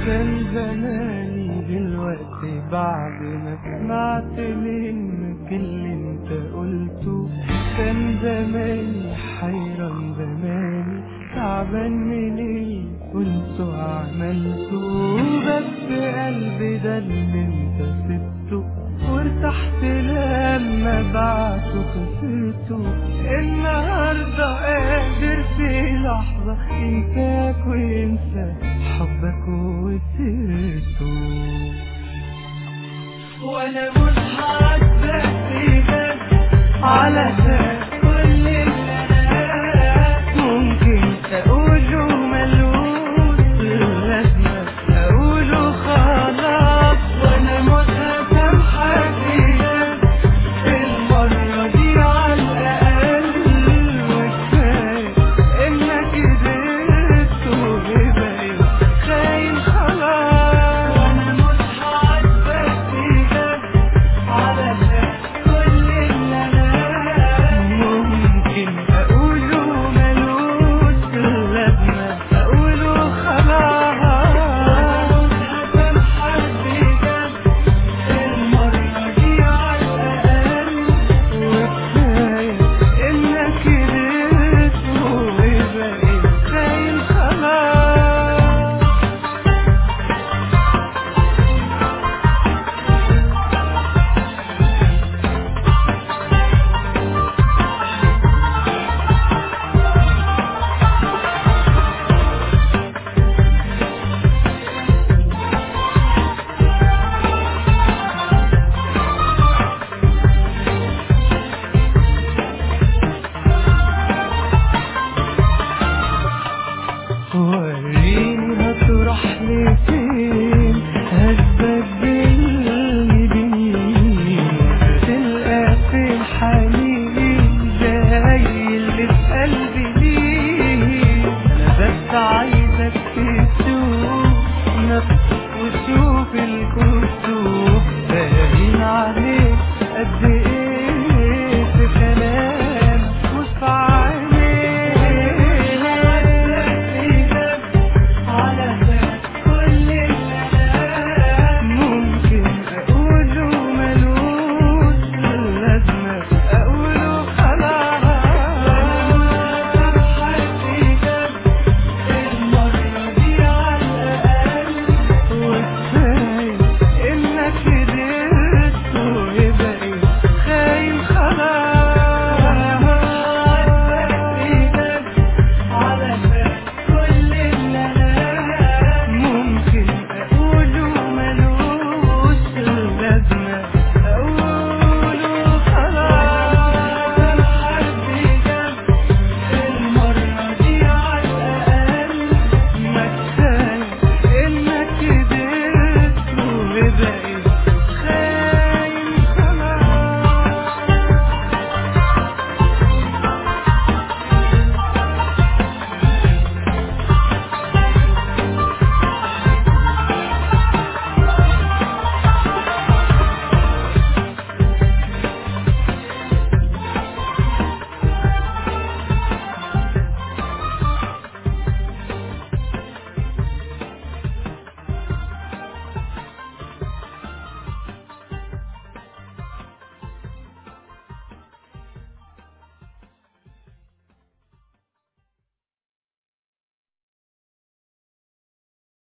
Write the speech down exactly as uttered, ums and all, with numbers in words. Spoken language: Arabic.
كان زماني دلوقتي بعد ما سمعت منك اللي انت قلته. كان زماني حيران، زماني تعبان من اللي كنت عملته. بس قلبي ده اللي انت سبته، وارتحت لما بعته خسرته. النهارده قادر في لحظة انساك وانسى حبك وسيرته. وانا مش هعذبك بجد علشان كل اللي انا ممكن اقوله ملوش لازمة اقوله خلاص. وانا مش هسامحك بجد المرة دي على الاقل، وكفاية انك قدرت وبقيت خاين خلاص. وانا مش هعاتبك بجد علشان كل اللي انا ممكن اقوله ملوش لازمة اقوله خلاص. وانا مش هسامحك بجد المرة دي على الاقل، وكفاية انك قدرت وبقيت خاين خلاص. وريني هتروح لي فين، هتبدلني بمين، تلقى فين حنيني زي اللي في قلبي ليه. انا بس عايزك تشوف نفسك